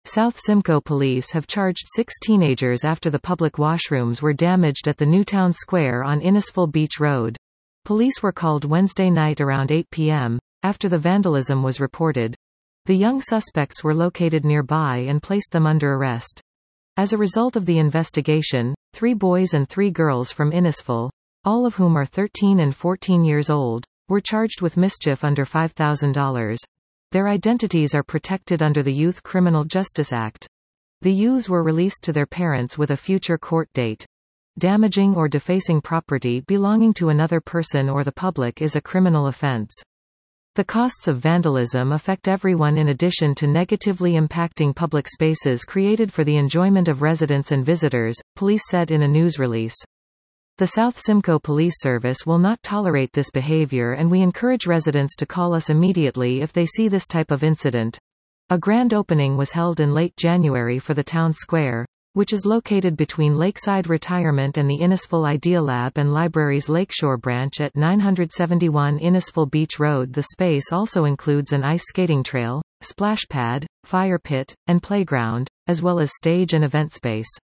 South Simcoe police have charged 6 teenagers after the public washrooms were damaged at the Newtown Square on Innisfil Beach Road. Police were called Wednesday night around 8 p.m., after the vandalism was reported. The young suspects were located nearby and placed them under arrest. As a result of the investigation, 3 boys and 3 girls from Innisfil, all of whom are 13 and 14 years old, were charged with mischief under $5,000. Their identities are protected under the Youth Criminal Justice Act. The youths were released to their parents with a future court date. Damaging or defacing property belonging to another person or the public is a criminal offense. The costs of vandalism affect everyone in addition to negatively impacting public spaces created for the enjoyment of residents and visitors, police said in a news release. The South Simcoe Police Service will not tolerate this behavior and we encourage residents to call us immediately if they see this type of incident. A grand opening was held in late January for the town square, which is located between Lakeside Retirement and the Innisfil Idealab and Library's Lakeshore branch at 971 Innisfil Beach Road. The space also includes an ice skating trail, splash pad, fire pit, and playground, as well as stage and event space.